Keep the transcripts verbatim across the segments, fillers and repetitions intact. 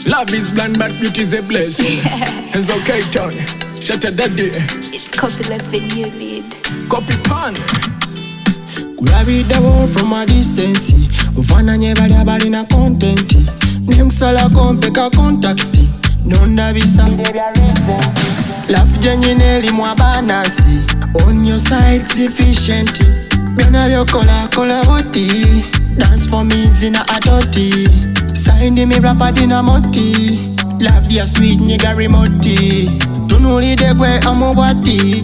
Love is blind, but beauty is a blessing. It's okay, Tony. Shut your daddy. It's copy like the new lead. Copy pan. Grab the world from a distance. Ufananye bali abali na content. Nimusala kompeka contact. Nonda bisa. Love genuine li mwa banasi. On your side sufficient. Byona byokola kola woti. Dance for me zina atoti. Sign me rapper dina moti. Love ya sweet nigga remoti. Tunuli degwe amobati.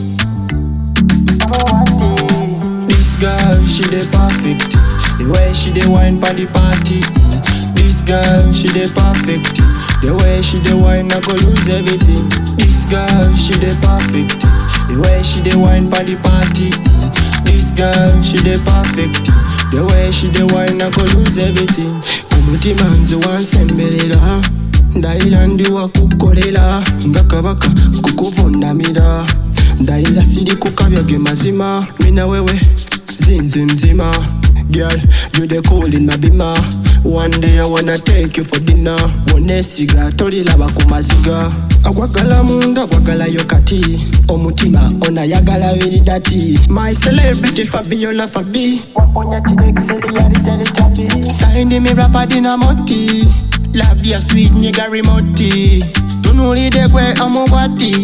This girl, she the perfect. The way she the wine pa the party. This girl, she the perfect. The way she the wine, I go lose everything. This girl, she the perfect. The way she the wine pa the party. This girl, she the perfect. The way she the wine, I go lose everything. Umutima nze wansemberera. Ndayira ndi wakukolera. Nga kabaka kukuvundamira. Ndayira siri kukabya ge mazima. Mina wewe zinzi nzima. Girl, you the cool in my bima. One day I wanna take you for dinner. Bonesiga tolilaba ku maziga. Agwagala munda agwagala yokati. Omutima onayagala viridati. My celebrity Fabiola Fabi. Waponya chi excel ya ritati. Sign me rapper dina moti. Love ya sweet nigga remoti. Tunuli degwe amobati.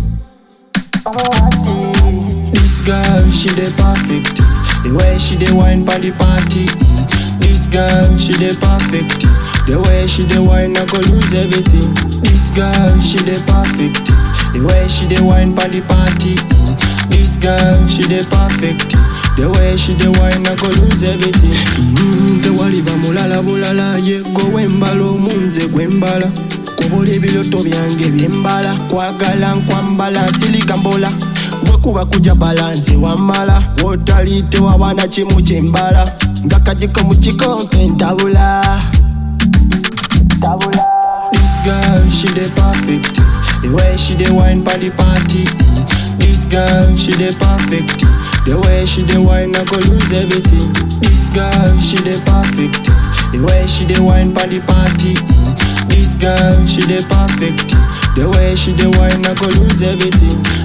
This girl, she the perfect. The way she the wine pa the party. This girl, she the perfect. The way she the wine, I go lose everything. This girl, she the perfect. The way she the wine pa the party. This girl, she the perfect. The way she the wine, I go lose everything. Mm, the waliba mulala bulala ye go wembalo munze gwembala. Kubola ebiroto byange byembala. Kwagala nkwambala siligambola. Bwekuba kuja balanze wamala. Wotalite wabana chimu chembala. Ngakajiko muchiko pentabula. Tabula. This girl, she the perfect. The way she the wine pa the party. This girl, she the perfect. The way she the wine, I go lose everything. This girl, she the perfect. The way she the wine pa the party. This girl, she the perfect. The way she the wine, I go lose everything.